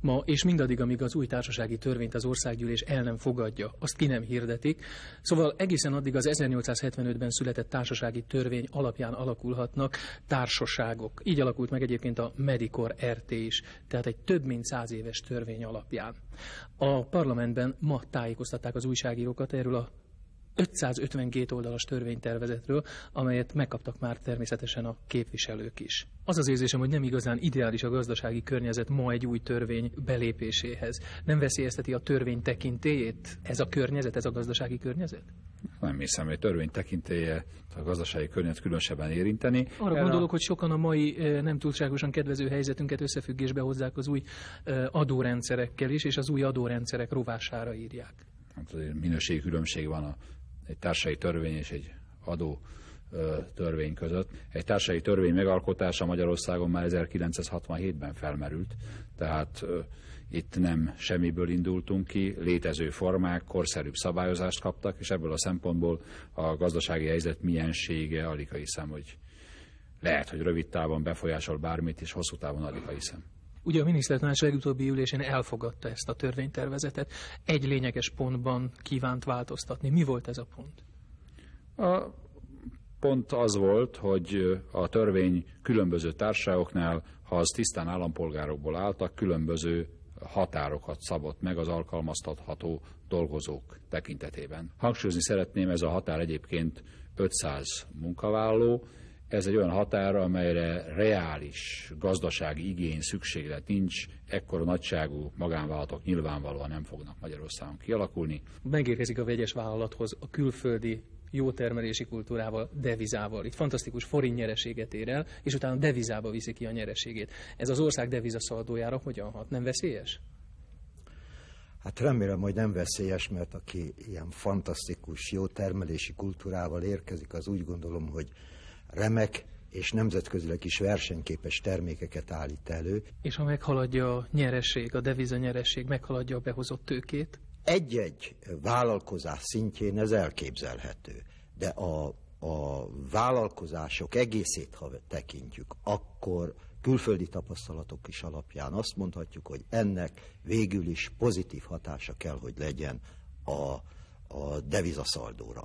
Ma és mindaddig, amíg az új társasági törvényt az országgyűlés el nem fogadja, azt ki nem hirdetik, szóval egészen addig az 1875-ben született társasági törvény alapján alakulhatnak társaságok. Így alakult meg egyébként a Medikor RT is, tehát egy több mint 100 éves törvény alapján. A parlamentben ma tájékoztatták az újságírókat erről a 552 oldalas törvénytervezetről, amelyet megkaptak már természetesen a képviselők is. Az az érzésem, hogy nem igazán ideális a gazdasági környezet ma egy új törvény belépéséhez. Nem veszélyezteti a törvény tekintélyét ez a környezet, ez a gazdasági környezet? Nem hiszem, hogy a törvény tekintélye a gazdasági környezet különösebben érinteni. Arra gondolok, hogy sokan a mai nem túlságosan kedvező helyzetünket összefüggésbe hozzák az új adórendszerekkel is, és az új adórendszerek rovására írják. Hát azért minőségi különbség van egy társasági törvény és egy adó törvény között. Egy társasági törvény megalkotása Magyarországon már 1967-ben felmerült, tehát itt nem semmiből indultunk ki, létező formák, korszerűbb szabályozást kaptak, és ebből a szempontból a gazdasági helyzet miensége, alig hiszem, hogy lehet, hogy rövid távon befolyásol bármit, és hosszú távon alig hiszem. Ugye a minisztertanács legutóbbi ülésén elfogadta ezt a törvénytervezetet. Egy lényeges pontban kívánt változtatni. Mi volt ez a pont? A pont az volt, hogy a törvény különböző társaságoknál, ha az tisztán állampolgárokból álltak, különböző határokat szabott meg az alkalmaztatható dolgozók tekintetében. Hangsúlyozni szeretném, ez a határ egyébként 500 munkavállaló. Ez egy olyan határ, amelyre reális gazdasági igény, szükséglet nincs, ekkora nagyságú magánvállalatok nyilvánvalóan nem fognak Magyarországon kialakulni. Megérkezik a vegyes vállalathoz a külföldi jó termelési kultúrával, devizával. Itt fantasztikus forint nyereséget ér el, és utána devizába viszi ki a nyereségét. Ez az ország devizaszaldójára hogyan hat? Nem veszélyes? Hát remélem, hogy nem veszélyes, mert aki ilyen fantasztikus jó termelési kultúrával érkezik, az úgy gondolom, hogy remek és nemzetközileg is versenyképes termékeket állít elő. És ha meghaladja a nyereség, a deviza nyereség, meghaladja a behozott tőkét? Egy-egy vállalkozás szintjén ez elképzelhető, de a vállalkozások egészét, ha tekintjük, akkor külföldi tapasztalatok is alapján azt mondhatjuk, hogy ennek végül is pozitív hatása kell, hogy legyen a devizaszaldóra.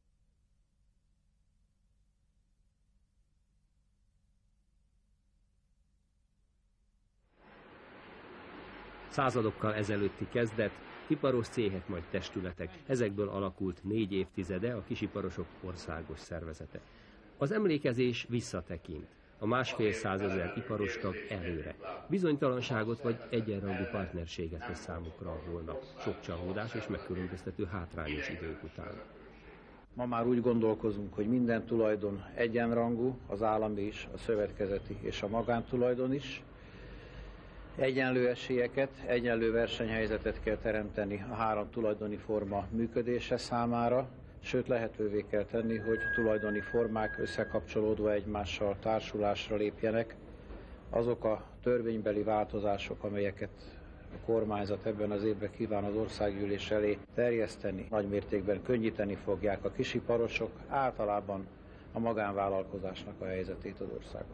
Századokkal ezelőtti kezdet, iparos céhek majd testületek, ezekből alakult 4 évtizede a kisiparosok országos szervezete. Az emlékezés visszatekint, a 1,5 000 iparostag előre. Bizonytalanságot vagy egyenrangú partnerséget hoz számukra a holnap, sok csalódás és megkülönböztető hátrányos idők után. Ma már úgy gondolkozunk, hogy minden tulajdon egyenrangú, az állami is, a szövetkezeti és a magántulajdon is. Egyenlő esélyeket, egyenlő versenyhelyzetet kell teremteni a 3 tulajdoni forma működése számára, sőt lehetővé kell tenni, hogy tulajdoni formák összekapcsolódva egymással társulásra lépjenek. Azok a törvénybeli változások, amelyeket a kormányzat ebben az évben kíván az országgyűlés elé terjeszteni, nagymértékben könnyíteni fogják a kisiparosok, általában a magánvállalkozásnak a helyzetét az országban.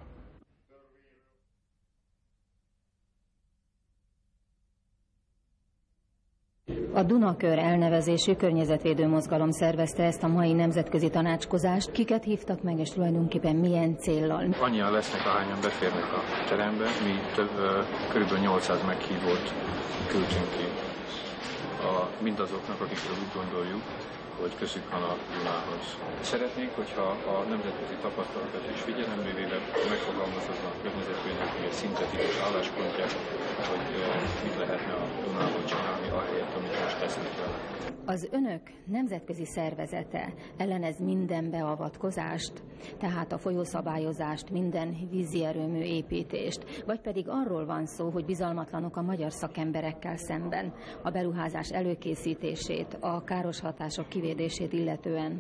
A Dunakör elnevezésű környezetvédő mozgalom szervezte ezt a mai nemzetközi tanácskozást. Kiket hívtak meg, és tulajdonképpen milyen céllal? Annyian lesznek, ahányan beférnek a terembe. Mi kb. 800 meghívót küldtünk ki mindazoknak, akikről úgy gondoljuk, hogy közük van a Dunához. Szeretnénk, hogyha a nemzetközi tapasztalatot is figyelembe véve megfogalmazódna a környezetvédelmi egy szintetikus álláspontját, hogy mit lehetne a Dunához csinálni ahelyett, amit most tesznek vele. Az önök nemzetközi szervezete ellenez minden beavatkozást, tehát a folyószabályozást, minden vízi erőmű építést, vagy pedig arról van szó, hogy bizalmatlanok a magyar szakemberekkel szemben a beruházás előkészítését, a káros hatások kivédését illetően.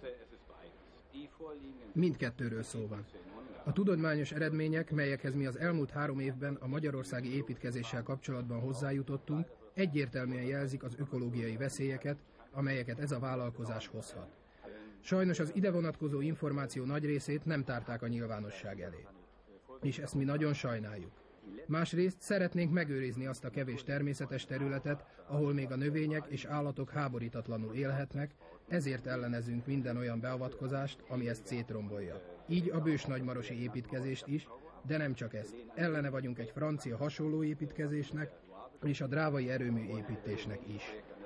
Mindkettőről szó van. A tudományos eredmények, melyekhez mi az elmúlt 3 évben a magyarországi építkezéssel kapcsolatban hozzájutottunk, egyértelműen jelzik az ökológiai veszélyeket, amelyeket ez a vállalkozás hozhat. Sajnos az ide vonatkozó információ nagy részét nem tárták a nyilvánosság elé. És ezt mi nagyon sajnáljuk. Másrészt szeretnénk megőrizni azt a kevés természetes területet, ahol még a növények és állatok háborítatlanul élhetnek, ezért ellenezünk minden olyan beavatkozást, ami ezt szétrombolja. Így a bős-nagymarosi építkezést is, de nem csak ezt. Ellene vagyunk egy francia hasonló építkezésnek, és a drávai erőmű építésnek is.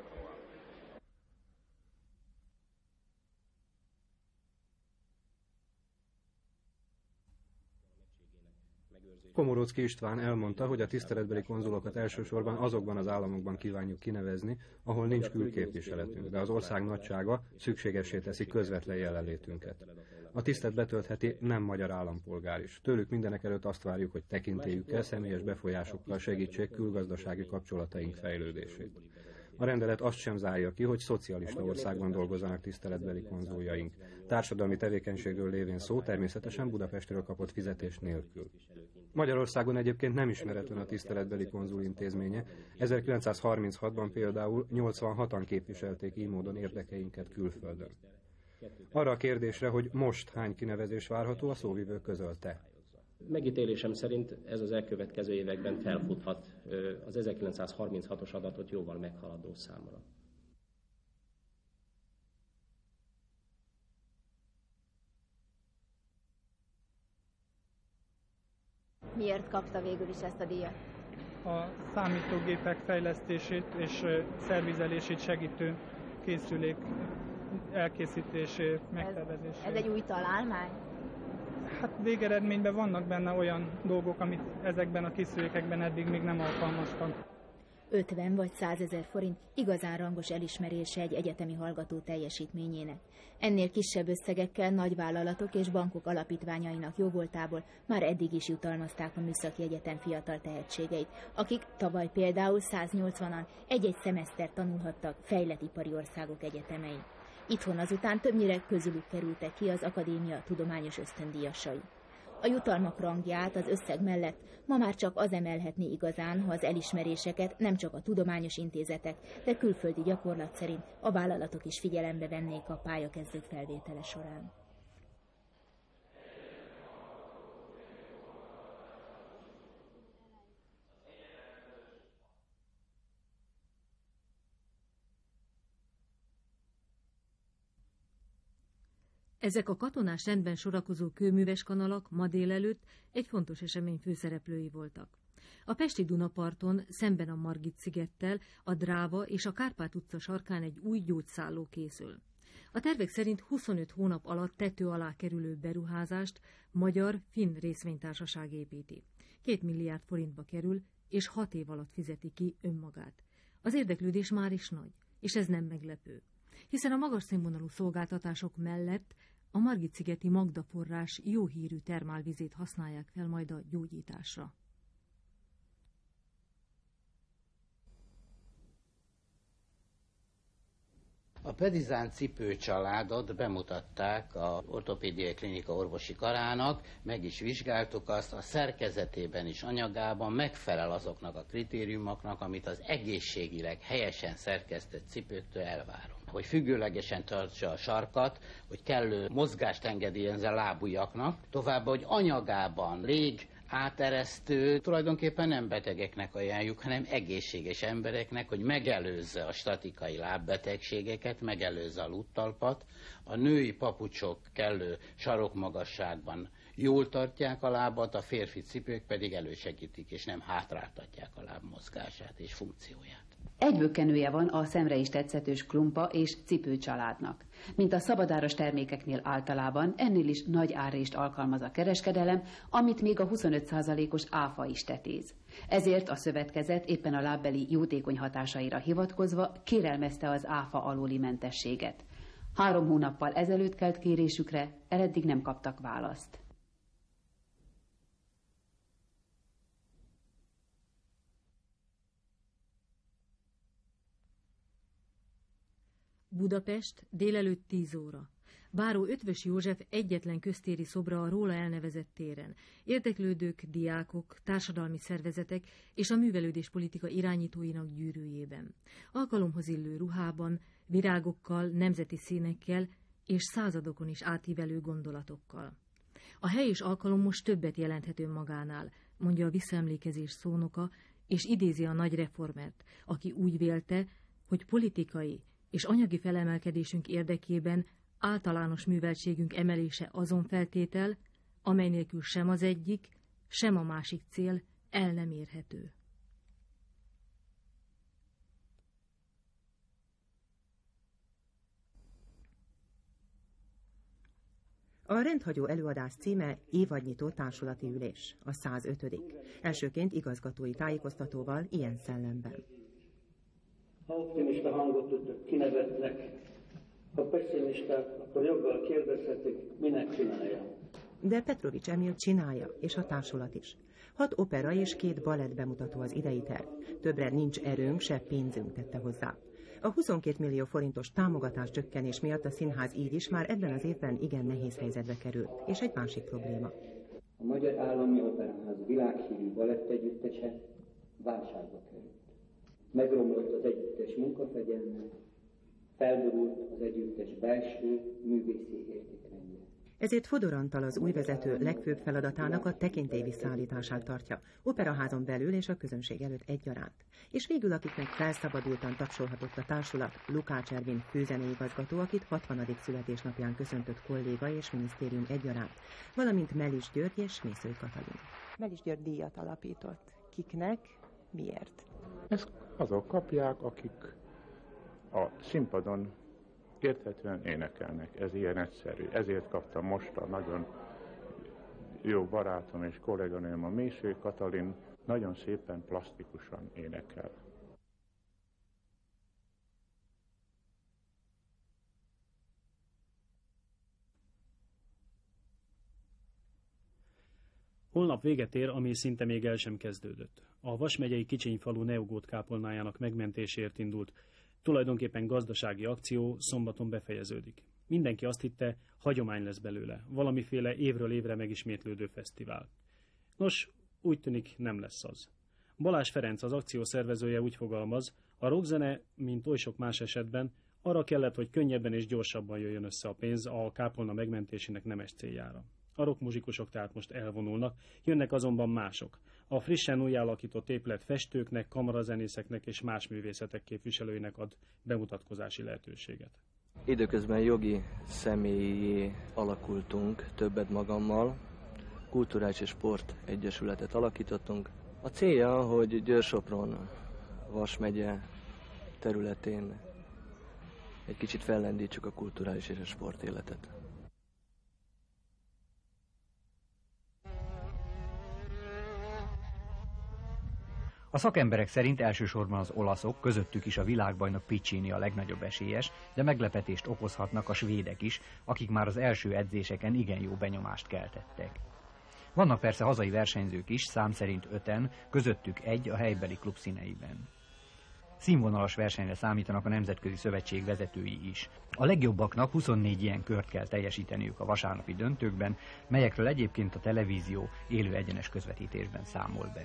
Komorowski István elmondta, hogy a tiszteletbeli konzulokat elsősorban azokban az államokban kívánjuk kinevezni, ahol nincs külképviseletünk, de az ország nagysága szükségessé teszi közvetlen jelenlétünket. A tisztet betöltheti nem magyar állampolgár is. Tőlük mindenekelőtt azt várjuk, hogy tekintélyükkel, személyes befolyásukkal segítsék külgazdasági kapcsolataink fejlődését. A rendelet azt sem zárja ki, hogy szocialista országban dolgozzanak tiszteletbeli konzuljaink. Társadalmi tevékenységről lévén szó természetesen Budapestről kapott fizetés nélkül. Magyarországon egyébként nem ismeretlen a tiszteletbeli konzul intézménye. 1936-ban például 86-an képviselték így módon érdekeinket külföldön. Arra a kérdésre, hogy most hány kinevezés várható, a szóvivő közölte. Megítélésem szerint ez az elkövetkező években felfuthat az 1936-os adatot jóval meghaladó számra. Miért kapta végül is ezt a díjat? A számítógépek fejlesztését és szervizelését segítő készülék elkészítését, megtervezését. Ez egy új találmány? Hát végeredményben vannak benne olyan dolgok, amit ezekben a készülékekben eddig még nem alkalmaztak. 50 vagy 100 000 forint igazán rangos elismerése egy egyetemi hallgató teljesítményének. Ennél kisebb összegekkel nagyvállalatok és bankok alapítványainak jóvoltából már eddig is jutalmazták a Műszaki Egyetem fiatal tehetségeit, akik tavaly például 180-an egy-egy szemesztert tanulhattak fejlett ipari országok egyetemein. Itthon azután többnyire közülük kerültek ki az akadémia tudományos ösztöndíjasai. A jutalmak rangját az összeg mellett ma már csak az emelhetné igazán, ha az elismeréseket nem csak a tudományos intézetek, de külföldi gyakorlat szerint a vállalatok is figyelembe vennék a pályakezdők felvétele során. Ezek a katonás rendben sorakozó kőműves kanalak ma délelőtt egy fontos esemény főszereplői voltak. A pesti Dunaparton, szemben a Margit-szigettel, a Dráva és a Kárpát utca sarkán egy új gyógyszálló készül. A tervek szerint 25 hónap alatt tető alá kerülő beruházást magyar-finn részvénytársaság építi. 2 milliárd forintba kerül, és 6 év alatt fizeti ki önmagát. Az érdeklődés már is nagy, és ez nem meglepő, hiszen a magas színvonalú szolgáltatások mellett a Margit-szigeti Magda forrás jó hírű termálvizét használják fel majd a gyógyításra. A Pedizán cipőcsaládot bemutatták az ortopédiai klinika orvosi karának, meg is vizsgáltuk azt, a szerkezetében és anyagában megfelel azoknak a kritériumoknak, amit az egészségileg helyesen szerkesztett cipőktől elvárunk. Hogy függőlegesen tartsa a sarkat, hogy kellő mozgást engedélyezzen lábujjaknak, továbbá, hogy anyagában lég, áteresztő, tulajdonképpen nem betegeknek ajánljuk, hanem egészséges embereknek, hogy megelőzze a statikai lábbetegségeket, megelőzze a lúttalpat. A női papucsok kellő sarokmagasságban jól tartják a lábat, a férfi cipők pedig elősegítik, és nem hátráltatják a láb mozgását és funkcióját. Egy bökkenője van a szemre is tetszetős klumpa és cipőcsaládnak. Mint a szabadáras termékeknél általában, ennél is nagy árrést alkalmaz a kereskedelem, amit még a 25%-os áfa is tetéz. Ezért a szövetkezet éppen a lábbeli jótékony hatásaira hivatkozva kérelmezte az áfa alóli mentességet. 3 hónappal ezelőtt kelt kérésükre, eddig nem kaptak választ. Budapest, délelőtt 10 óra. Báró Eötvös József egyetlen köztéri szobra a róla elnevezett téren. Érdeklődők, diákok, társadalmi szervezetek és a művelődéspolitika irányítóinak gyűrűjében. Alkalomhoz illő ruhában, virágokkal, nemzeti színekkel és századokon is átívelő gondolatokkal. A hely és alkalom most többet jelenthet önmagánál, mondja a visszaemlékezés szónoka, és idézi a nagy reformert, aki úgy vélte, hogy politikai és anyagi felemelkedésünk érdekében általános műveltségünk emelése azon feltétel, amely nélkül sem az egyik, sem a másik cél el nem érhető. A rendhagyó előadás címe évadnyitó társulati ülés, a 105. Elsőként igazgatói tájékoztatóval ilyen szellemben. Ha optimista hangot kinevetnek, ha pessimisták, akkor joggal kérdezhetik, minek csinálja. De Petrovics Emil csinálja, és a társulat is. 6 opera és 2 balett bemutató az idei terv. Többre nincs erőnk, se pénzünk, tette hozzá. A 22 millió forintos támogatás csökkenés miatt a színház így is már ebben az évben igen nehéz helyzetbe került. És egy másik probléma. A Magyar Állami Operaház világhírű balettegyüttese válságba került. Megromlott az együttes munkafegyelme, felborult az együttes belső művészi értékrendje. Ezért Fodor Antal az új vezető legfőbb feladatának a tekintély visszaállítását tartja, operaházon belül és a közönség előtt egyaránt. És végül akiknek felszabadultan tapsolhatott a társulat, Lukács Ervin főzeneigazgató, akit 60. születésnapján köszöntött kolléga és minisztérium egyaránt, valamint Melis György és Mészői Katalin. Melis György díjat alapított. Kiknek? Miért? Ezt azok kapják, akik a színpadon érthetően énekelnek, ez ilyen egyszerű. Ezért kaptam most a nagyon jó barátom és kolléganőm, a Mészői Katalin, nagyon szépen plastikusan énekel. Holnap véget ér, ami szinte még el sem kezdődött. A Vas megyei Kicsényfalu neogót kápolnájának megmentéséért indult, tulajdonképpen gazdasági akció szombaton befejeződik. Mindenki azt hitte, hagyomány lesz belőle, valamiféle évről évre megismétlődő fesztivál. Nos, úgy tűnik, nem lesz az. Balázs Ferenc, az akció szervezője úgy fogalmaz, a rockzene, mint oly sok más esetben, arra kellett, hogy könnyebben és gyorsabban jöjjön össze a pénz a kápolna megmentésének nemes céljára. A rockmuzsikusok tehát most elvonulnak, jönnek azonban mások. A frissen újjáalakított épület festőknek, kamarazenészeknek és más művészetek képviselőinek ad bemutatkozási lehetőséget. Időközben jogi személyé alakultunk, többet magammal, Kulturális és Sport Egyesületet alakítottunk. A célja, hogy Győr-Sopron, Vas megye területén egy kicsit fellendítsük a kulturális és a sportéletet. A szakemberek szerint elsősorban az olaszok, közöttük is a világbajnok Piccini a legnagyobb esélyes, de meglepetést okozhatnak a svédek is, akik már az első edzéseken igen jó benyomást keltettek. Vannak persze hazai versenyzők is, szám szerint 5-en, közöttük egy a helybeli klub színeiben. Színvonalas versenyre számítanak a Nemzetközi Szövetség vezetői is. A legjobbaknak 24 ilyen kört kell teljesíteniük a vasárnapi döntőkben, melyekről egyébként a televízió élő egyenes közvetítésben számol be.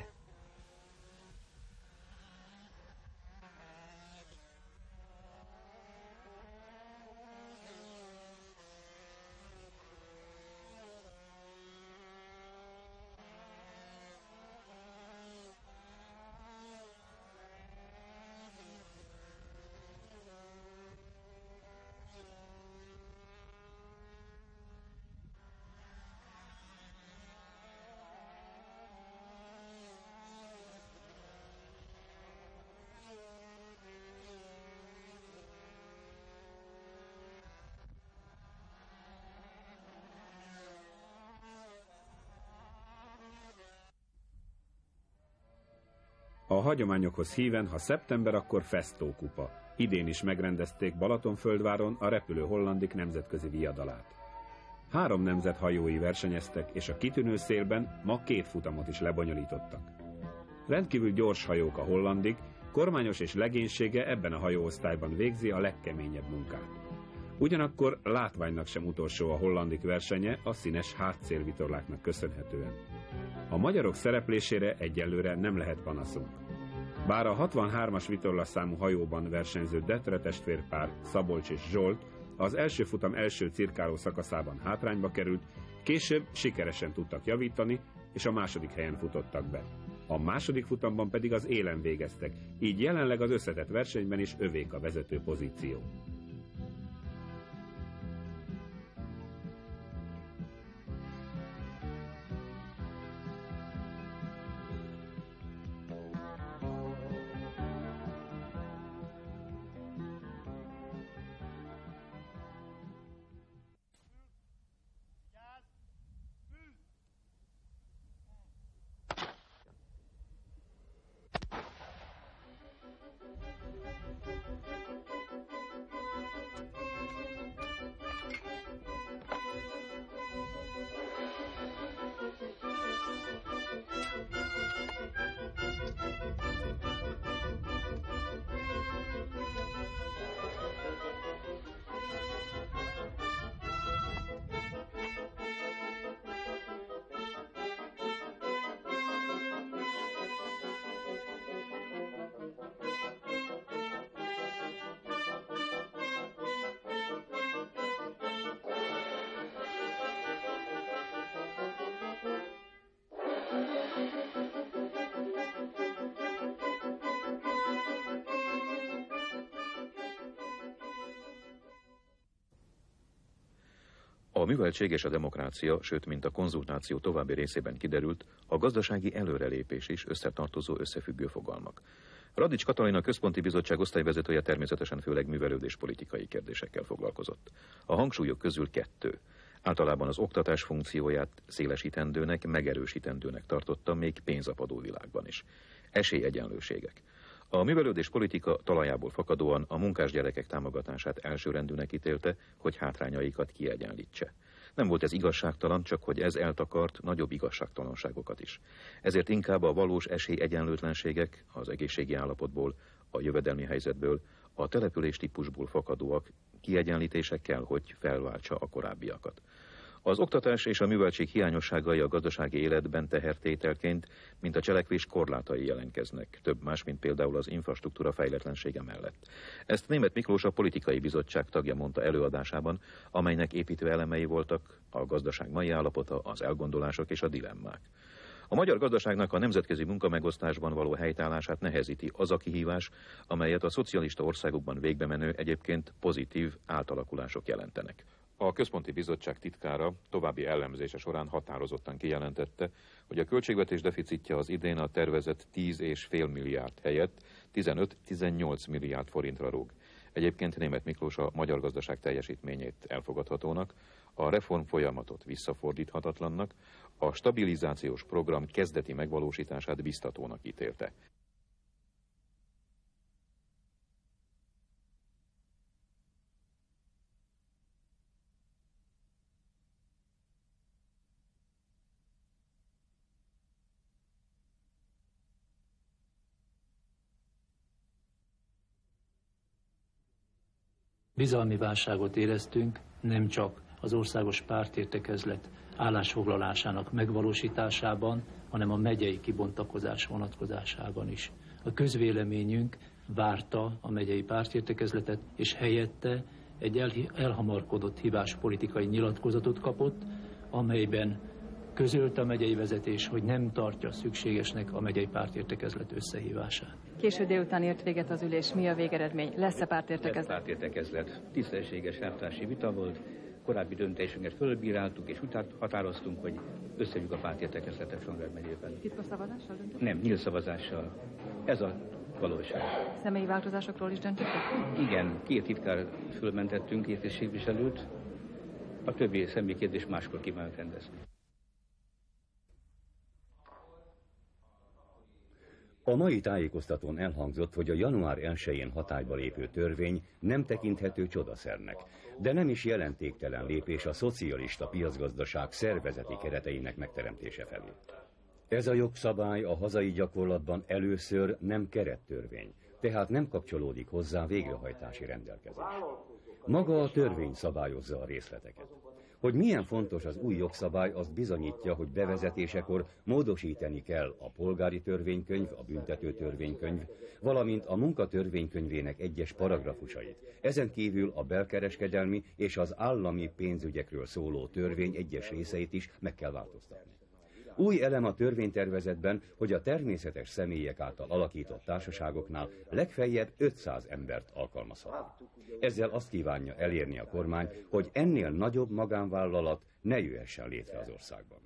A hagyományokhoz híven, ha szeptember, akkor Festo kupa. Idén is megrendezték Balatonföldváron a repülő hollandik nemzetközi viadalát. 3 nemzet hajói versenyeztek, és a kitűnő szélben ma 2 futamot is lebonyolítottak. Rendkívül gyors hajók a hollandik, kormányos és legénysége ebben a hajóosztályban végzi a legkeményebb munkát. Ugyanakkor látványnak sem utolsó a hollandik versenye a színes hátszélvitorláknak köszönhetően. A magyarok szereplésére egyelőre nem lehet panaszunk. Bár a 63-as vitorlaszámú hajóban versenyző Detre testvérpár Szabolcs és Zsolt az első futam első cirkáló szakaszában hátrányba került, Később sikeresen tudtak javítani, és a második helyen futottak be. A második futamban pedig az élen végeztek, így jelenleg az összetett versenyben is övék a vezető pozíció. A műveltség és a demokrácia, sőt, mint a konzultáció további részében kiderült, a gazdasági előrelépés is összetartozó, összefüggő fogalmak. Radics Katalin, a Központi Bizottság osztályvezetője természetesen főleg művelődéspolitikai kérdésekkel foglalkozott. A hangsúlyok közül 2. Általában az oktatás funkcióját szélesítendőnek, megerősítendőnek tartotta még pénzapadó világban is. Esélyegyenlőségek. A művelődéspolitika talajából fakadóan a munkás gyerekek támogatását elsőrendűnek ítélte, hogy hátrányaikat kiegyenlítse. Nem volt ez igazságtalan, csak hogy ez eltakart nagyobb igazságtalanságokat is. Ezért inkább a valós esélyegyenlőtlenségek az egészségi állapotból, a jövedelmi helyzetből, a település típusból fakadóak kiegyenlítésekkel, hogy felváltsa a korábbiakat. Az oktatás és a műveltség hiányosságai a gazdasági életben tehertételként, mint a cselekvés korlátai jelentkeznek, több más, mint például az infrastruktúra fejletlensége mellett. Ezt Németh Miklós, a Politikai Bizottság tagja mondta előadásában, amelynek építő elemei voltak a gazdaság mai állapota, az elgondolások és a dilemmák. A magyar gazdaságnak a nemzetközi munkamegosztásban való helytállását nehezíti az a kihívás, amelyet a szocialista országokban végbemenő egyébként pozitív átalakulások jelentenek. A Központi Bizottság titkára további elemzése során határozottan kijelentette, hogy a költségvetés deficitje az idén a tervezett 10,5 milliárd helyett 15-18 milliárd forintra rúg. Egyébként Németh Miklós a magyar gazdaság teljesítményét elfogadhatónak, a reform folyamatot visszafordíthatatlannak, a stabilizációs program kezdeti megvalósítását biztatónak ítélte. Bizalmi válságot éreztünk, nem csak az országos pártértekezlet állásfoglalásának megvalósításában, hanem a megyei kibontakozás vonatkozásában is. A közvéleményünk várta a megyei pártértekezletet, és helyette egy elhamarkodott hibás politikai nyilatkozatot kapott, amelyben közölte a megyei vezetés, hogy nem tartja szükségesnek a megyei pártértekezlet összehívását. Késő délután ért véget az ülés. Mi a végeredmény? Lesz-e pártértekezlet? Lesz pártértekezlet. Tisztességes elvtársi vita volt. Korábbi döntésünket fölbíráltuk, és utána határoztunk, hogy összeüljük a pártértekezletet Songrád megyében. Titkos szavazással döntöttek? Nem, nyílt szavazással. Ez a valóság. Személyi változásokról is döntöttek? Igen, 2 titkár fölmentettünk, 2 tisztségviselőt. A többi személyi kérdés máskor kívánjuk rendezni. A mai tájékoztatón elhangzott, hogy a január 1-én hatályba lépő törvény nem tekinthető csodaszernek, de nem is jelentéktelen lépés a szocialista piacgazdaság szervezeti kereteinek megteremtése felé. Ez a jogszabály a hazai gyakorlatban először nem kerettörvény, tehát nem kapcsolódik hozzá végrehajtási rendelkezés. Maga a törvény szabályozza a részleteket. Hogy milyen fontos az új jogszabály, azt bizonyítja, hogy bevezetésekor módosítani kell a polgári törvénykönyv, a büntető törvénykönyv, valamint a munkatörvénykönyvének egyes paragrafusait. Ezen kívül a belkereskedelmi és az állami pénzügyekről szóló törvény egyes részeit is meg kell változtatni. Új elem a törvénytervezetben, hogy a természetes személyek által alakított társaságoknál legfeljebb 500 embert alkalmazhat. Ezzel azt kívánja elérni a kormány, hogy ennél nagyobb magánvállalat ne jöhessen létre az országban.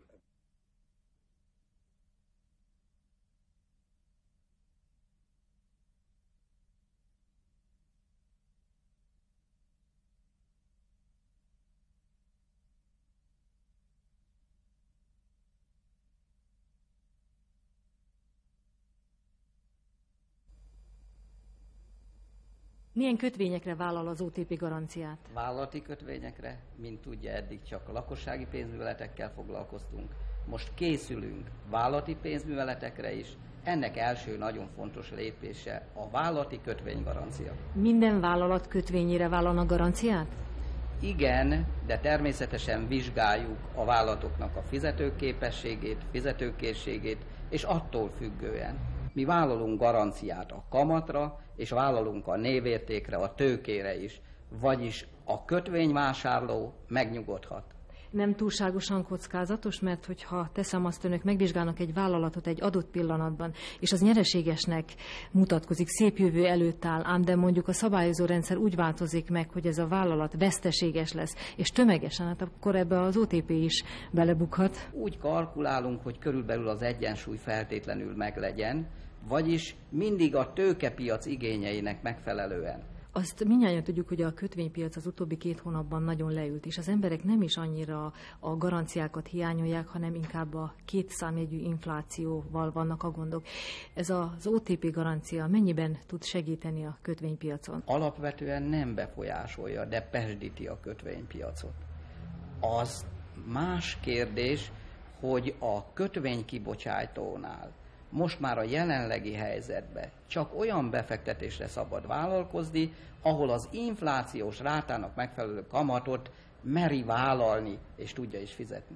Milyen kötvényekre vállal az OTP garanciát? Vállalati kötvényekre, mint tudja, eddig csak a lakossági pénzműveletekkel foglalkoztunk. Most készülünk vállalati pénzműveletekre is. Ennek első nagyon fontos lépése a vállalati kötvénygarancia. Minden vállalat kötvényére vállalnak garanciát? Igen, de természetesen vizsgáljuk a vállalatoknak a fizetőképességét, fizetőkészségét, és attól függően mi vállalunk garanciát a kamatra, és vállalunk a névértékre, a tőkére is, vagyis a kötvényvásárló megnyugodhat. Nem túlságosan kockázatos, mert hogyha teszem azt, önök megvizsgálnak egy vállalatot egy adott pillanatban, és az nyereségesnek mutatkozik, szép jövő előtt áll, ám de mondjuk a szabályozó rendszer úgy változik meg, hogy ez a vállalat veszteséges lesz, és tömegesen, hát akkor ebbe az OTP is belebukhat. Úgy kalkulálunk, hogy körülbelül az egyensúly feltétlenül meglegyen, vagyis mindig a tőkepiac igényeinek megfelelően. Azt mindnyájan tudjuk, hogy a kötvénypiac az utóbbi 2 hónapban nagyon leült, és az emberek nem is annyira a garanciákat hiányolják, hanem inkább a 2 számjegyű inflációval vannak a gondok. Ez az OTP garancia mennyiben tud segíteni a kötvénypiacon? Alapvetően nem befolyásolja, de pezsdíti a kötvénypiacot. Az más kérdés, hogy a kötvénykibocsátónál most már a jelenlegi helyzetben csak olyan befektetésre szabad vállalkozni, ahol az inflációs rátának megfelelő kamatot meri vállalni, és tudja is fizetni.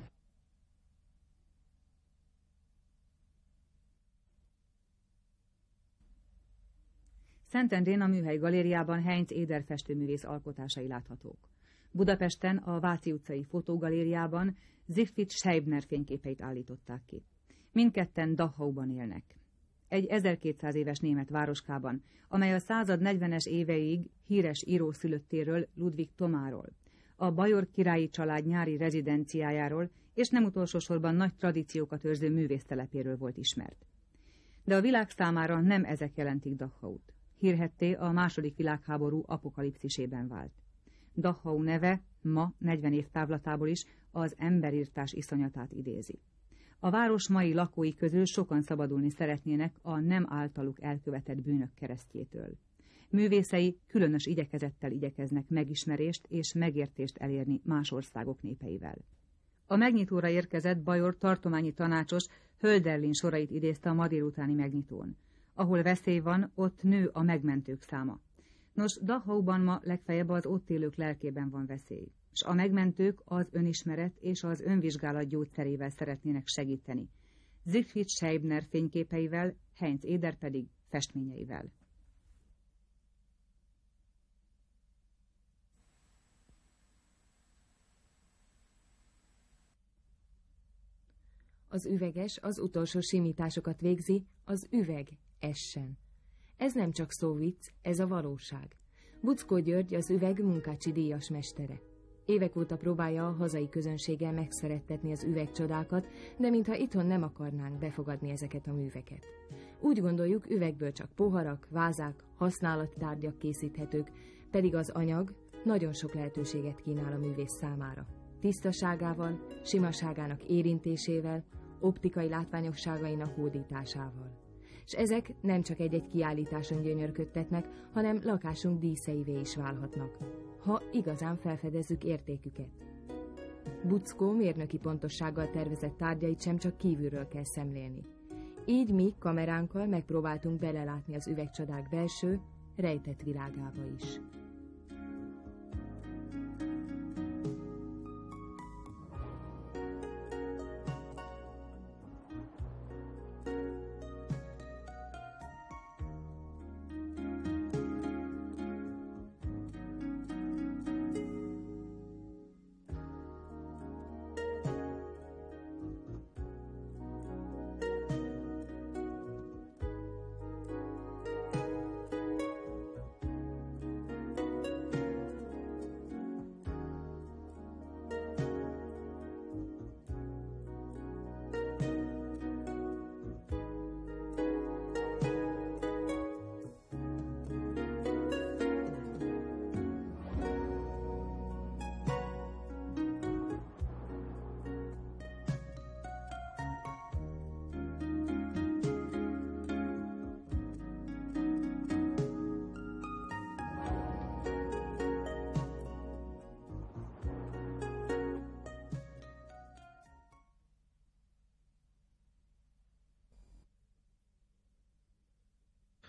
Szentendrén a Műhely Galériában Heinz Éder festőművész alkotásai láthatók. Budapesten a Váci utcai fotógalériában Siegfried Scheibner fényképeit állították ki. Mindketten Dachauban élnek. Egy 1200 éves német városkában, amely a század 40-es éveig híres írószülöttéről, Ludwig Thomáról, a Bajor királyi család nyári rezidenciájáról és nem utolsó sorban nagy tradíciókat őrző művésztelepéről volt ismert. De a világ számára nem ezek jelentik Dachaut. Hírhedté a II. Világháború apokalipszisében vált. Dachau neve ma 40 év távlatából is az emberirtás iszonyatát idézi. A város mai lakói közül sokan szabadulni szeretnének a nem általuk elkövetett bűnök keresztjétől. Művészei különös igyekezettel igyekeznek megismerést és megértést elérni más országok népeivel. A megnyitóra érkezett Bajor tartományi tanácsos Hölderlin sorait idézte a ma délutáni megnyitón. Ahol veszély van, ott nő a megmentők száma. Nos, Dachauban ma legfeljebb az ott élők lelkében van veszély, és a megmentők az önismeret és az önvizsgálat gyógyszerével szeretnének segíteni. Siegfried Scheibner fényképeivel, Heinz Éder pedig festményeivel. Az üveges az utolsó simításokat végzi, az üveg essen. Ez nem csak szóvicc, ez a valóság. Buczkó György az üveg Munkácsi díjas mestere. Évek óta próbálja a hazai közönséggel megszerettetni az üvegcsodákat, de mintha itthon nem akarnánk befogadni ezeket a műveket. Úgy gondoljuk, üvegből csak poharak, vázák, használati tárgyak készíthetők, pedig az anyag nagyon sok lehetőséget kínál a művész számára. Tisztaságával, simaságának érintésével, optikai látványosságainak hódításával. És ezek nem csak egy-egy kiállításon gyönyörködtetnek, hanem lakásunk díszeivé is válhatnak, ha igazán felfedezzük értéküket. Buczkó mérnöki pontossággal tervezett tárgyait sem csak kívülről kell szemlélni. Így mi kameránkkal megpróbáltunk belelátni az üvegcsodák belső, rejtett világába is.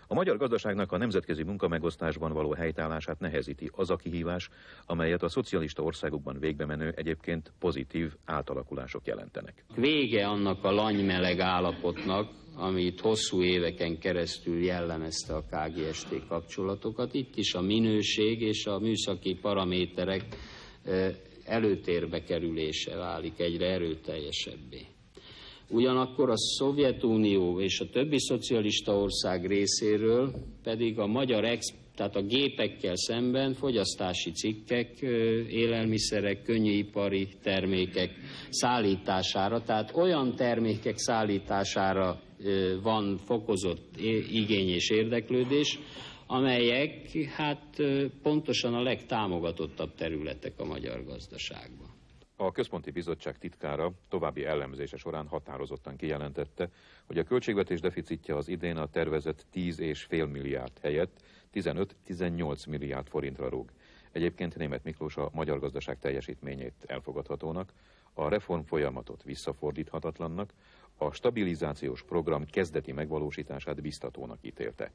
A magyar gazdaságnak a nemzetközi munkamegosztásban való helytállását nehezíti az a kihívás, amelyet a szocialista országokban végbemenő egyébként pozitív átalakulások jelentenek. Vége annak a lanymeleg állapotnak, amit hosszú éveken keresztül jellemezte a KGST kapcsolatokat. Itt is a minőség és a műszaki paraméterek előtérbe kerülése válik egyre erőteljesebbé. Ugyanakkor a Szovjetunió és a többi szocialista ország részéről pedig a magyar tehát a gépekkel szemben fogyasztási cikkek, élelmiszerek, könnyűipari termékek szállítására, tehát olyan termékek szállítására van fokozott igény és érdeklődés, amelyek hát pontosan a legtámogatottabb területek a magyar gazdaságban. A Központi Bizottság titkára további elemzése során határozottan kijelentette, hogy a költségvetés deficitje az idén a tervezett 10,5 milliárd helyett 15-18 milliárd forintra rúg. Egyébként Németh Miklós a magyar gazdaság teljesítményét elfogadhatónak, a reform folyamatot visszafordíthatatlannak, a stabilizációs program kezdeti megvalósítását biztatónak ítélte.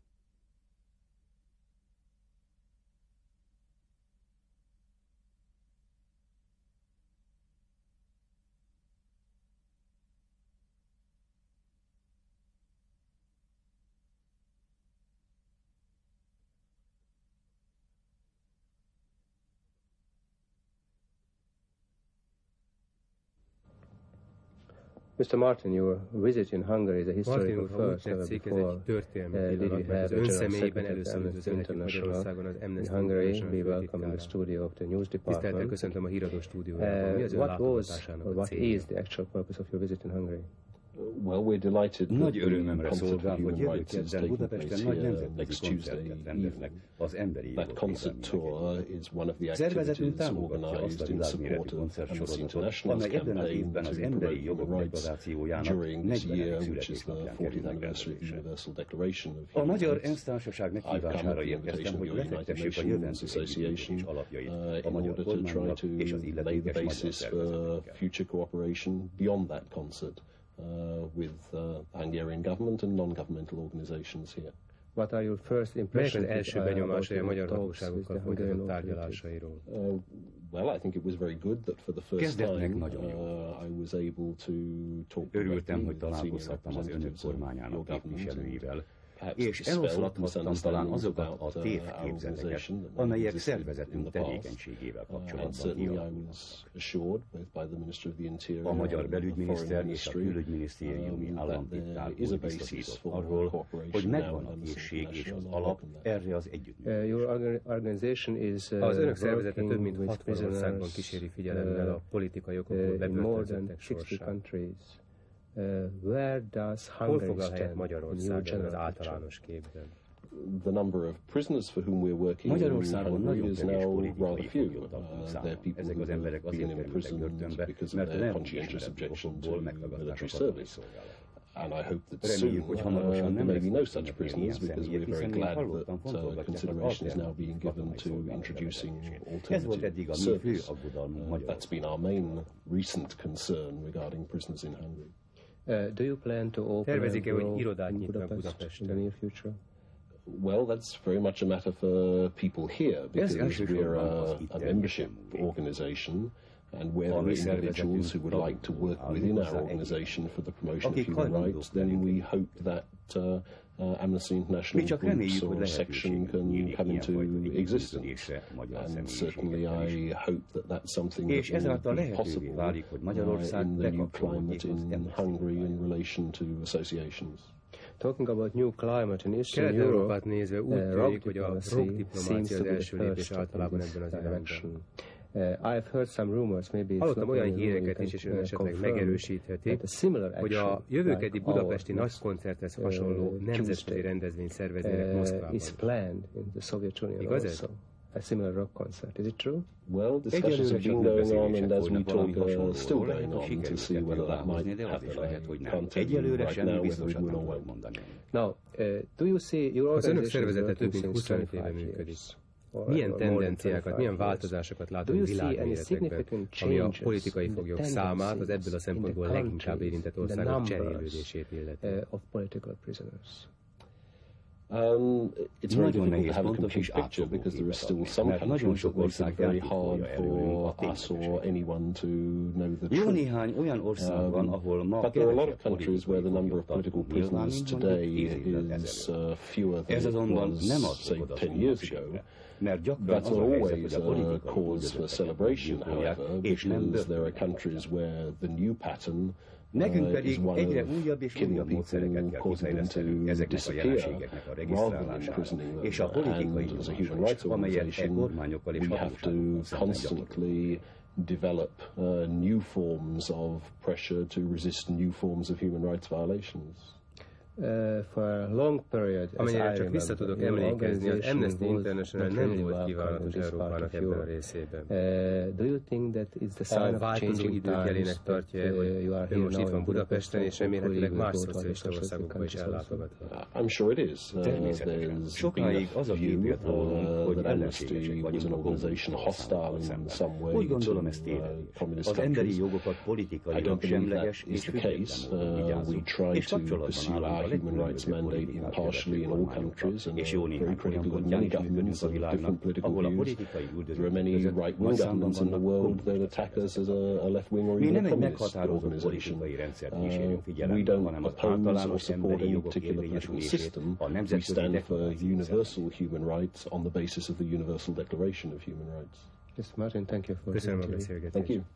Mr. Martin, your visit in Hungary is a historical first. Never before did we have a general secretary of Amnesty International in Hungary. We welcome in the studio of the news department. What was or what is the actual purpose of your visit in Hungary? Nagy örömömre szolgál, hogy jövő kedden Budapesten nagy nemzetközi koncertet rendeznek az emberi jogok évemlékére. Szervezetünk támogatja azt a világméretű koncertsorozatot, amely ebben az évben az emberi jogok deklarációjának 40. születésnapján kerül megrendezésre. A Magyar ENSZ Társaság meghívására érkeztem, hogy lefektessük a jövendő együttműködés alapjait a magyar kormánynak és az illetékes magyar szervezetekkel. With Hungarian government and non-governmental organizations here. What are your first impressions? Melyek az első benyomásai a magyar hatóságokkal folytatott tárgyalásairól? Well, I think it was very good that for the first time I was able to talk. Örültem, hogy találkozhattam az önök kormányának képviselőivel, és eloszlathattam talán azokat a tévképzeteket, amelyek szervezetünk tevékenységével kapcsolatban kialakulnak. A magyar belügyminiszter és a külügyminisztériumi államtitkár úgy biztosított arról, hogy megvan a készség és az alap erre az együttműködésre. Az önök szervezete több mint 60 országban kíséri figyelemmel a politikai okokból bebörtönzöttek sorsát. Hol foglal helyet Magyarországon az általános képben? Magyarországon nagyon kevés politikai foglyot számol. Ezek az emberek azért kerültek börtönbe, mert nem ismeretlen okokból meghallgatásokat szolgálat. Reméljük, hogy hamarosan nem lesznek ilyen személyek, hiszen még hallottam, fontolgatják az alternatív katonai szolgálat. Ez volt eddig a mi fő aggodalmunk Magyarországon. Tervezik-e, hogy irodát nyitnak Budapesten? Well, that's very much a matter for people here, because we're a membership organization, and where there are individuals who would like to work within our organization for the promotion of human rights, then we hope that Amnesty International groups or section can come into existence. And certainly I hope that that's something that will be possible in the new climate in Hungary in relation to associations. Talking about new climate in Eastern Europe, nézve úgy tűnik, hogy a rockdiplomácia az első lépés általában ebben az irányban. Hallottam olyan híreket is, és ön esetleg megerősítheti, hogy a jövőkedi budapesti nagykoncerthez hasonló nemzetközi rendezvényt szerveznének Moszkvában. Igaz ez? A similar rock concert. Is it true? Well, discussions have been going on, and as we talk, still going on to see whether that might happen. I can't tell you right now whether we will or won't. Now, do you see your organization több mint 25 éve működik? Milyen tendenciákat, milyen változásokat látunk világméretekben, ami a politikai foglyok számát, az ebből a szempontból leginkább érintett országok cserélődését illeti? It's very difficult to have a complete picture because there are still some countries that make it very hard for us or anyone to know the truth. But there are a lot of countries where the number of political prisoners today is fewer than it was, say, 10 years ago. That's not always a cause for celebration, however, because there are countries where the new pattern is one of killing people, causing them to disappear, rather than imprisoning them. And as a human rights organization, we have to constantly develop new forms of pressure to resist new forms of human rights violations. Amennyire csak vissza tudok emlékezni, az Amnesty International nem volt kívánatos Európának ebben a részében. A változó idők jelének tartja, hogy ön most itt van Budapesten, és remélhetőleg más szocialista országokban is ellátogatva. I'm sure it is. Sokáig az a képért rólunk, hogy ellenségesek vagyunk a kommunizmussal. Úgy gondolom, ezt tévedés. Az emberi jogokat politikailag semleges és függetlenül vigyázzuk, és kapcsolatban állunk human rights mandate impartially in all countries, and very critical in many governments of different political views. There are many right-wing governments in the world that attack us as a left-wing or even a communist organization. We don't oppose or support any particular political system. We stand for universal human rights on the basis of the Universal Declaration of Human Rights. Yes, Martin, thank you for the Thank you.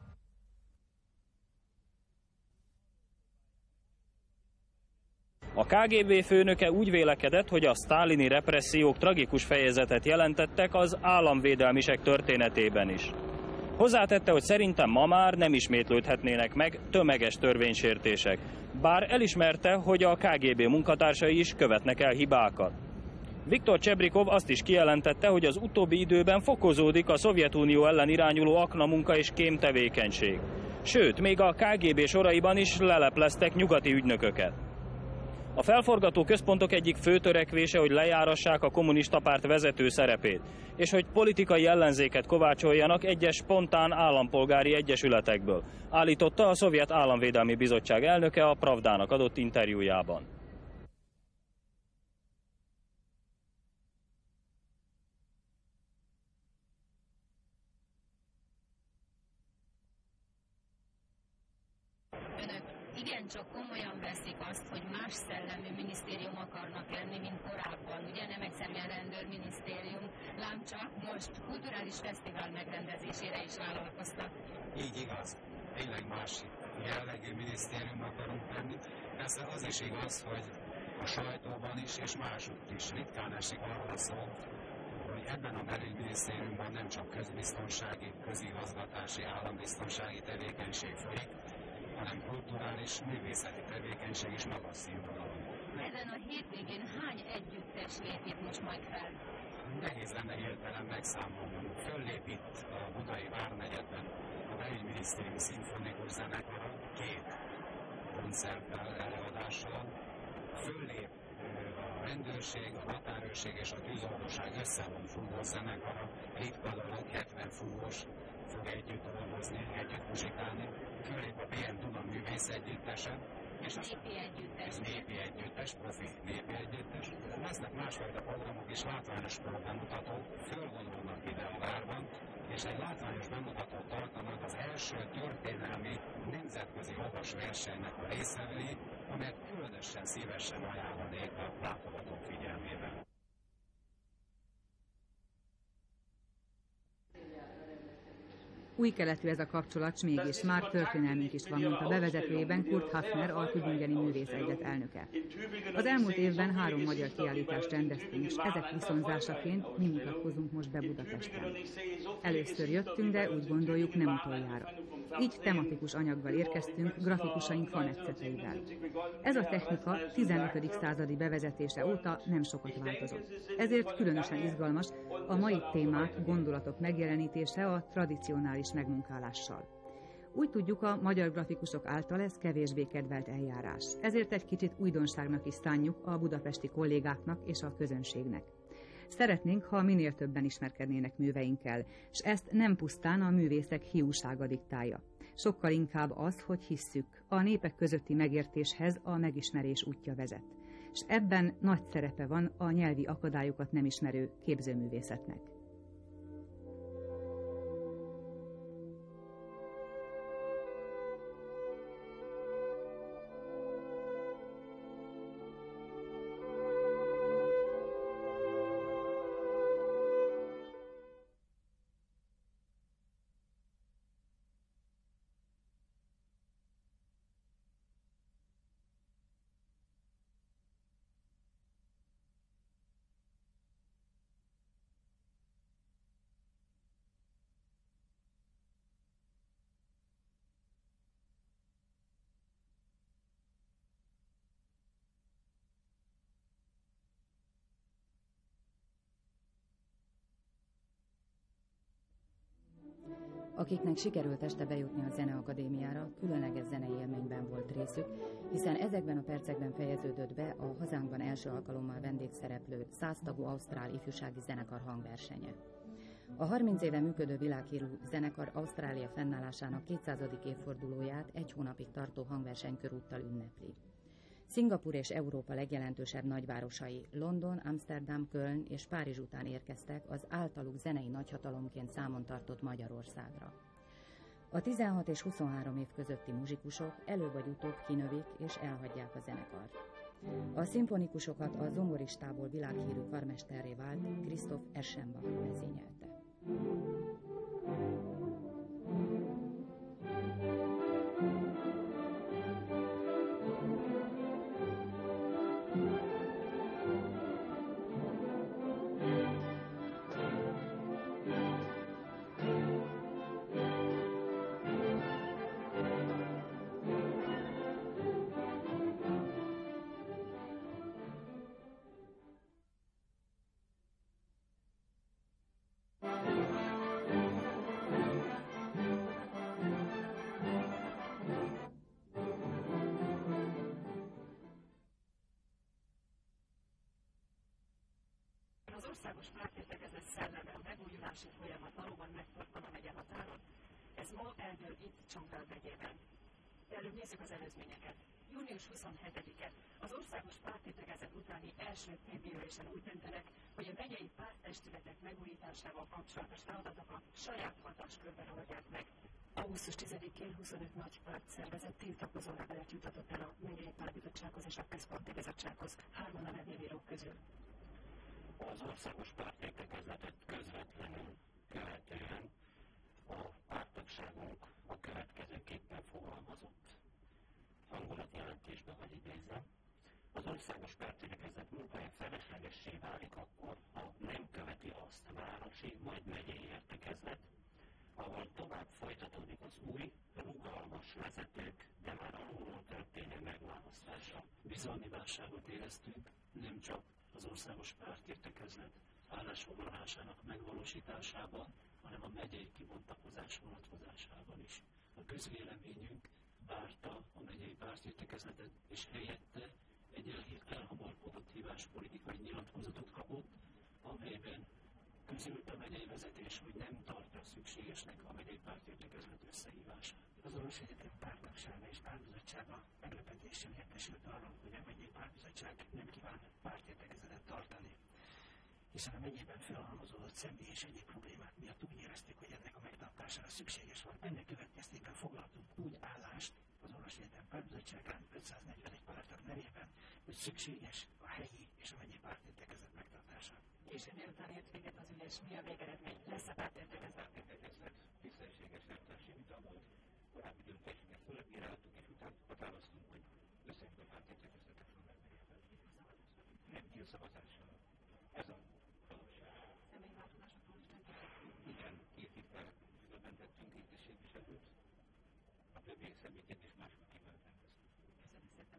A KGB főnöke úgy vélekedett, hogy a sztálini repressziók tragikus fejezetet jelentettek az államvédelmisek történetében is. Hozzátette, hogy szerintem ma már nem ismétlődhetnének meg tömeges törvénysértések, bár elismerte, hogy a KGB munkatársai is követnek el hibákat. Viktor Csebrikov azt is kijelentette, hogy az utóbbi időben fokozódik a Szovjetunió ellen irányuló aknamunka és kémtevékenység. Sőt, még a KGB soraiban is lelepleztek nyugati ügynököket. A felforgató központok egyik fő törekvése, hogy lejárassák a kommunista párt vezető szerepét, és hogy politikai ellenzéket kovácsoljanak egyes spontán állampolgári egyesületekből, állította a Szovjet Államvédelmi Bizottság elnöke a Pravdának adott interjújában. Igencsak komolyan veszik azt, hogy más szellemű minisztérium akarnak lenni, mint korábban. Ugye nem egyszerűen rendőrminisztérium, lám csak most kulturális fesztivál megrendezésére is vállalkoztak. Így igaz. Tényleg másik jellegű minisztérium akarunk lenni. Persze az is igaz, hogy a sajtóban is és másutt is ritkán esik arra szó, hogy ebben a belügyminisztériumban nem csak közbiztonsági, közigazgatási, állambiztonsági tevékenység folyik, hanem kulturális, művészeti tevékenység is magas színvonalon. Ezen a hétvégén hány együttes lép itt most majd fel? Nehéz lenne hirtelen megszámolnom. Föllép itt a Budai Várnegyedben a belügyminisztérium szimfonikus zenekara 2 koncerttel, előadással. Föllép a rendőrség, a határőrség és a tűzoltóság összevont fúvós zenekara, ritka dolog, 70 fúvós fog együtt dolgozni, együtt muzsikálni. Fölép a BN Duna művész együttese, és a népi együttes, profi népi együttes. Lesznek másfajta programok és látványos bemutatók, fölvonulnak ide a várban, és egy látványos bemutatót tartanak az első történelmi nemzetközi lovas versenynek a résztvevői, amelyet különösen szívesen ajánlanék a látogatók figyelmében. Új keletű ez a kapcsolat, s mégis már történelmünk is van, mint a bevezetőjében Kurt Hafner, a Tübingeni Művészegylet elnöke. Az elmúlt évben 3 magyar kiállítást rendeztünk, és ezek viszonzásaként mi mutatkozunk most be Budapesten. Először jöttünk, de úgy gondoljuk nem utoljára. Így tematikus anyaggal érkeztünk, grafikusaink fanetszeteivel. Ez a technika 15. századi bevezetése óta nem sokat változott. Ezért különösen izgalmas a mai témák, gondolatok megjelenítése a tradicionális megmunkálással. Úgy tudjuk, a magyar grafikusok által ez kevésbé kedvelt eljárás. Ezért egy kicsit újdonságnak is szánjuk a budapesti kollégáknak és a közönségnek. Szeretnénk, ha minél többen ismerkednének műveinkkel, és ezt nem pusztán a művészek hiúsága diktálja. Sokkal inkább az, hogy hisszük, a népek közötti megértéshez a megismerés útja vezet. és ebben nagy szerepe van a nyelvi akadályokat nem ismerő képzőművészetnek. Akiknek sikerült este bejutni a Zeneakadémiára, különleges zenei élményben volt részük, hiszen ezekben a percekben fejeződött be a hazánkban első alkalommal vendégszereplő 100 tagú ausztrál ifjúsági zenekar hangversenye. A 30 éve működő világhírű zenekar Ausztrália fennállásának 200. évfordulóját egy hónapig tartó hangversenykörúttal ünnepli. Szingapúr és Európa legjelentősebb nagyvárosai London, Amsterdam, Köln és Párizs után érkeztek az általuk zenei nagyhatalomként számon tartott Magyarországra. A 16 és 23 év közötti muzsikusok előbb vagy utóbb kinövik és elhagyják a zenekart. A szimfonikusokat a zongoristából világhírű karmesterré vált Christoph Eschenbach vezényelte. Az országos pártértekezlet szelleme, a megújulási folyamat valóban megtorpan a megye határon. Ez ma eldől itt Csongrád megyében. Előbb nézzük az előzményeket. Június 27-e az országos pártértekezet utáni első tévülésen úgy döntenek, hogy a megyei párttestületek megújításával kapcsolatos feladatokat saját hatáskörben oldják meg. Augusztus 10-én 25 nagy pártszervezet tiltakozó levelet jutatott el a megyei pártbizottsághoz és a központi bizottsághoz, 3 a nevébírók közül. Az országos pártértekezletet közvetlenül követően a párttagságunk a következőképpen fogalmazott. Hangulatjelentésbe, hogy idézem. Az országos pártértekezlet munkája feleslegessé válik akkor, ha nem követi azt a városi, majd megyei értekezlet, ahol tovább folytatódik az új, rugalmas vezetők, de már alulról történő megválasztása. Bizalmi válságot éreztünk, nem csak az országos pártértekezlet állásfoglalásának megvalósításában, hanem a megyei kibontakozás vonatkozásában is. A közvéleményünk várta a megyei pártértekezletet, és helyette egy elhamarkodott hívás politikai nyilatkozatot kapott, amelyben közült a megyei vezetés, hogy nem tartja szükségesnek a megyei pártértekezlet összehívását. Az Orvosi Egyetem párttagsága és pártbizottsága meglepetéssel értesült arról, hogy a megyei pártbizottság nem kíván pártértekezletet tartani, hiszen a megyében felhalmozódott személy és egyéb problémák miatt úgy érezték, hogy ennek a megtartására szükséges van. Ennek következtében foglaltunk úgy állást az Orvosi Egyetem pártbizottságán 541 párttag nevében, hogy szükséges a helyi és a megyei pártértekezlet megtartása. És miután ért véget az ülés, mi a végeredmény? Lesz-e pártértekezlet? Tisztességes eltársi vita volt. Korábbi döntésünket fölbíráltuk, és utána határoztunk, hogy összejött a pártértekezletet Songermegyében. Nem nyílszavazással. Ez a valóság. Személyváltozásokról is döntöttünk? Igen, 2 héttel fölmentettünk tisztségviselőt. A többi személyként és máshol kimentettünk. Köszönöm szépen.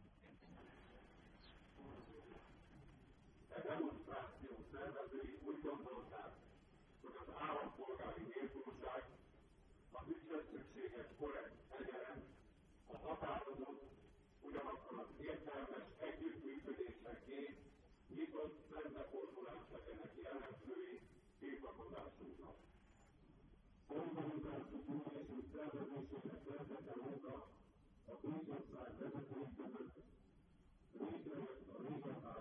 A demonstráció szervezői úgy gondolták, hogy az állampolgári nélkülság, az ügyfeszükséges korrekt egyenlent, a határozott, ugyanakkor az értelmes együttműködésnek nyitott szembefordulás legyenek jellemzői tiltakozásunknak. Organizáció ülésünk szervezésének vezető munka a Kulcsország vezetői között létrejött a régen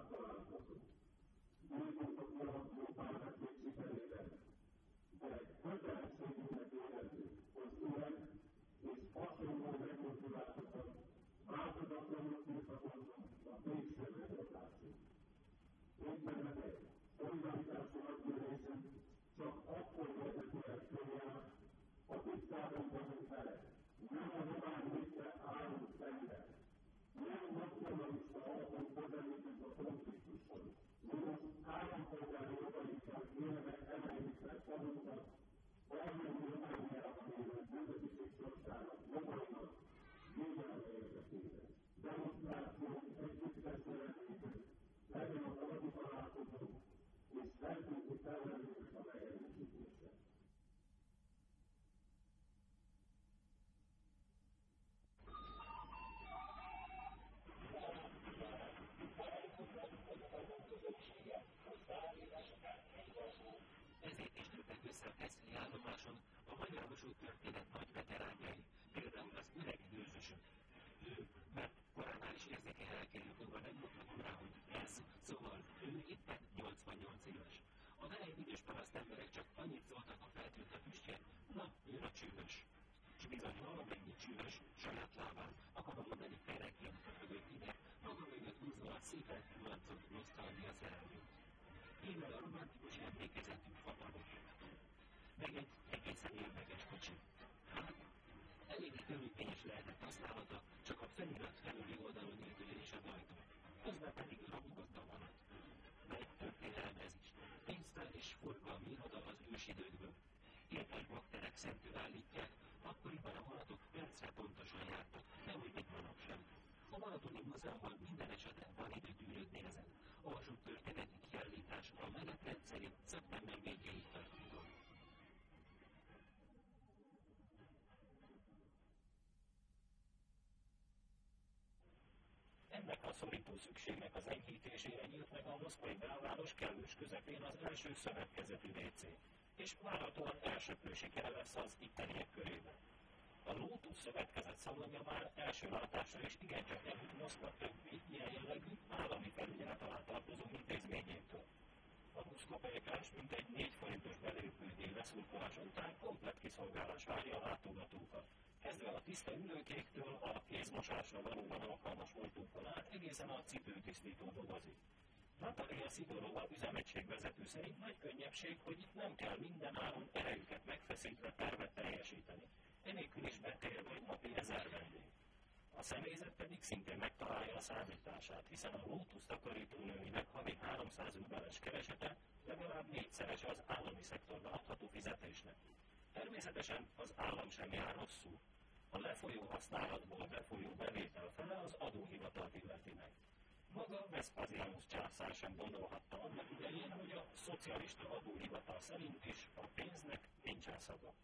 Ezért is gyűltek össze a Keszthelyi állomáson a magyar vasúttörténet nagy veteránjai, például az öreg gőzösök. Ő, mert koránál is érzékeny lelkénél fogva nem mondhatom rá, hogy ez, szóval ő éppen 88 éves. A vele idős paraszt emberek csak annyit szóltak, ha feltűnt a füstje, na, jön a csűvös. És bizony valamennyi csűvös saját lábán, akarom mondani ferekként pörögött ide, maga mögött húzva a szépen látszott nosztalgia szerelmét. Évvel a romantikus emlékezetünk fapadott. Meg egy egészen érdekes kocsi. Hát, eléggé körülményes lehetett használata, csak a felirat felüli oldalon nyílt ugyanis az ajtó. Közben pedig ramogott a vonat. De egy történelem ez is. Pénztár és forgalmi iroda az ősidőkből. Értes bakterek szentül állítják, akkoriban a vonatok percre pontosan jártak, nem úgy, mint manapság. A Balatoni Múzeumban minden esetben van idő tűrődni ezen. A vasúttörténeti kiállítás a menetrend szerint szeptember végéig tart. Ennek a szorító szükségnek az enyhítésére nyílt meg a moszkvai belváros kellős közepén az első szövetkezetű WC, és várhatóan elsöprő sikere lesz az itteniek körében. A Lotus szövetkezet szalonja már első látásra is igencsak elüt Moszkva többi ilyen jellegű állami felügyelet alá tartozó intézményétől. A buszkopelyekás mintegy 4 forintos belépődíj leszurkolás után komplett kiszolgálás várja a látogatókat. Kezdve a tiszta ülőkéktől a kézmosásra valóban alkalmas oltókon át egészen a cipőtisztító dobozig. Natalia Szidorova üzemegységvezető szerint nagy könnyebbség, hogy itt nem kell minden áron erejüket megfeszítve tervet teljesíteni. Enélkül is betér vagy napi 1000 vendég. A személyzet pedig szintén megtalálja a számítását, hiszen a Lotus takarítónőinek havi 300 rubáles keresete legalább 4-szerese az állami szektorban adható fizetésnek. Természetesen az állam sem jár rosszul. A lefolyó használatból befolyó bevétel fele az adóhivatalt illeti meg. Maga Vespasianus császár sem gondolhatta annak idején, hogy a szocialista adóhivatal szerint is a pénznek nincsen szaga.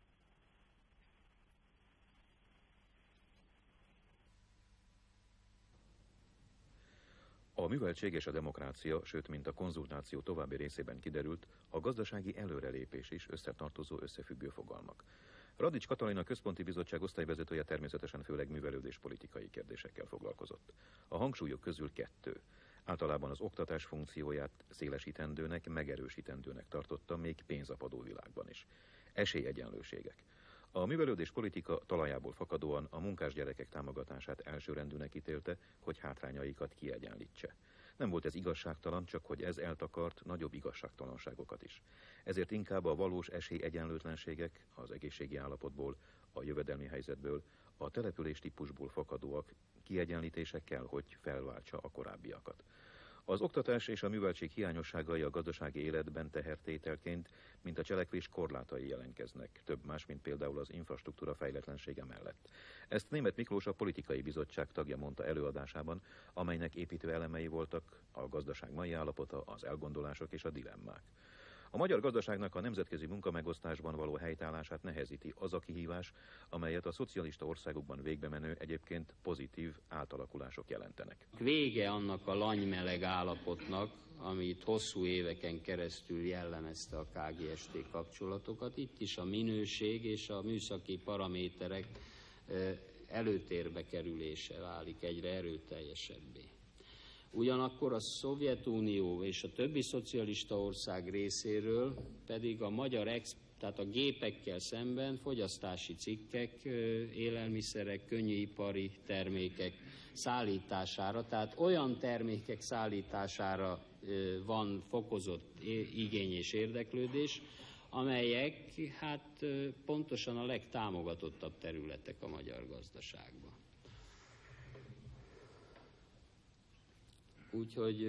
A műveltség és a demokrácia, sőt, mint a konzultáció további részében kiderült, a gazdasági előrelépés is összetartozó összefüggő fogalmak. Radics Katalin, a Központi Bizottság osztályvezetője természetesen főleg művelődés politikai kérdésekkel foglalkozott. A hangsúlyok közül 2. Általában az oktatás funkcióját szélesítendőnek, megerősítendőnek tartotta még pénzapadó világban is. Esélyegyenlőségek. A művelődés politika talajából fakadóan a munkás gyerekek támogatását elsőrendűnek ítélte, hogy hátrányaikat kiegyenlítse. Nem volt ez igazságtalan, csak hogy ez eltakart nagyobb igazságtalanságokat is. Ezért inkább a valós esélyegyenlőtlenségek az egészségi állapotból, a jövedelmi helyzetből, a település típusból fakadóak kiegyenlítésekkel, hogy felváltsa a korábbiakat. Az oktatás és a műveltség hiányosságai a gazdasági életben tehertételként, mint a cselekvés korlátai jelentkeznek, több más, mint például az infrastruktúra fejletlensége mellett. Ezt Németh Miklós, a politikai bizottság tagja mondta előadásában, amelynek építő elemei voltak a gazdaság mai állapota, az elgondolások és a dilemmák. A magyar gazdaságnak a nemzetközi munkamegosztásban való helytállását nehezíti az a kihívás, amelyet a szocialista országokban végbemenő egyébként pozitív átalakulások jelentenek. Vége annak a lanymeleg állapotnak, amit hosszú éveken keresztül jellemezte a KGST kapcsolatokat. Itt is a minőség és a műszaki paraméterek előtérbe kerülése válik egyre erőteljesebbé. Ugyanakkor a Szovjetunió és a többi szocialista ország részéről pedig a magyar tehát a gépekkel szemben fogyasztási cikkek, élelmiszerek, könnyűipari termékek szállítására, tehát olyan termékek szállítására van fokozott igény és érdeklődés, amelyek hát pontosan a legtámogatottabb területek a magyar gazdaságban. Úgyhogy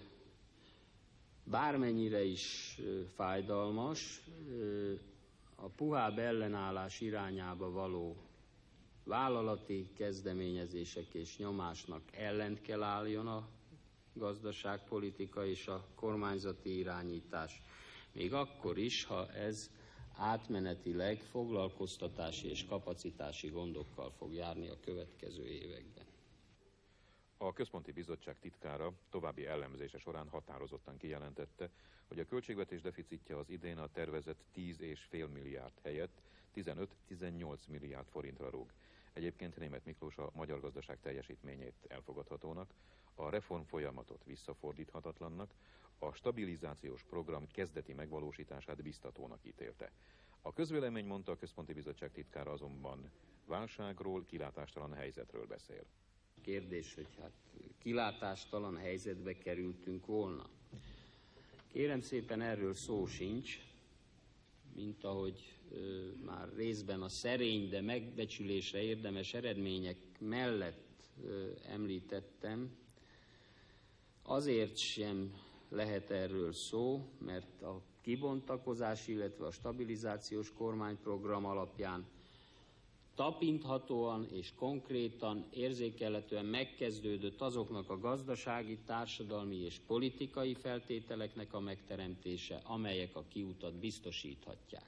bármennyire is fájdalmas, a puhább ellenállás irányába való vállalati kezdeményezések és nyomásnak ellent kell álljon a gazdaságpolitika és a kormányzati irányítás, még akkor is, ha ez átmenetileg foglalkoztatási és kapacitási gondokkal fog járni a következő években. A Központi Bizottság titkára további elemzése során határozottan kijelentette, hogy a költségvetés deficitje az idén a tervezett 10,5 milliárd helyett 15-18 milliárd forintra rúg. Egyébként Németh Miklós a magyar gazdaság teljesítményét elfogadhatónak, a reform folyamatot visszafordíthatatlannak, a stabilizációs program kezdeti megvalósítását biztatónak ítélte. A közvélemény, mondta a Központi Bizottság titkára, azonban válságról, kilátástalan helyzetről beszél. Kérdés, hogy hát kilátástalan helyzetbe kerültünk volna. Kérem szépen, erről szó sincs, mint ahogy már részben a szerény, de megbecsülésre érdemes eredmények mellett említettem. Azért sem lehet erről szó, mert a kibontakozás, illetve a stabilizációs kormányprogram alapján tapinthatóan és konkrétan, érzékelhetően megkezdődött azoknak a gazdasági, társadalmi és politikai feltételeknek a megteremtése, amelyek a kiutat biztosíthatják.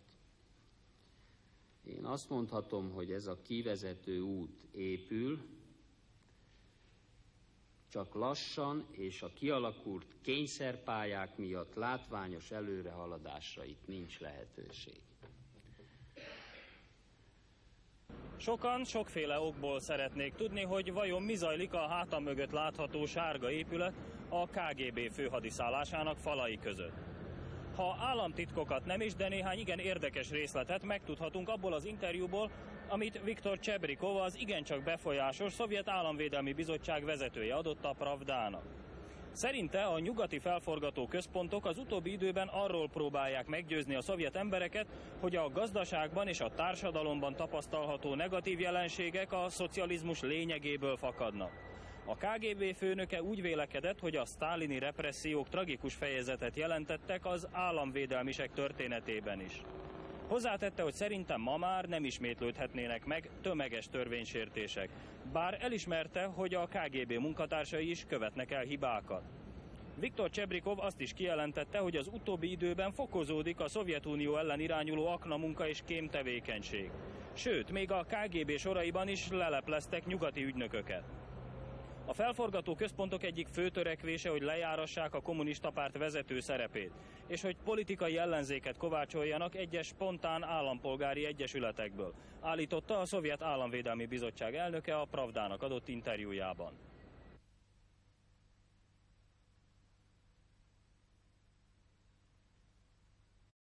Én azt mondhatom, hogy ez a kivezető út épül, csak lassan és a kialakult kényszerpályák miatt látványos előrehaladásra itt nincs lehetőség. Sokan sokféle okból szeretnék tudni, hogy vajon mi zajlik a hátam mögött látható sárga épület a KGB főhadiszállásának falai között. Ha államtitkokat nem is, de néhány igen érdekes részletet megtudhatunk abból az interjúból, amit Viktor Csebrikov, az igencsak befolyásos Szovjet Államvédelmi Bizottság vezetője adott a Pravdának. Szerinte a nyugati felforgató központok az utóbbi időben arról próbálják meggyőzni a szovjet embereket, hogy a gazdaságban és a társadalomban tapasztalható negatív jelenségek a szocializmus lényegéből fakadnak. A KGB főnöke úgy vélekedett, hogy a sztálini repressziók tragikus fejezetet jelentettek az államvédelmisek történetében is. Hozzátette, hogy szerintem ma már nem ismétlődhetnének meg tömeges törvénysértések, bár elismerte, hogy a KGB munkatársai is követnek el hibákat. Viktor Csebrikov azt is kijelentette, hogy az utóbbi időben fokozódik a Szovjetunió ellen irányuló aknamunka és kémtevékenység. Sőt, még a KGB soraiban is lelepleztek nyugati ügynököket. A felforgató központok egyik fő törekvése, hogy lejárassák a kommunista párt vezető szerepét, és hogy politikai ellenzéket kovácsoljanak egyes spontán állampolgári egyesületekből, állította a Szovjet Államvédelmi Bizottság elnöke a Pravdának adott interjújában.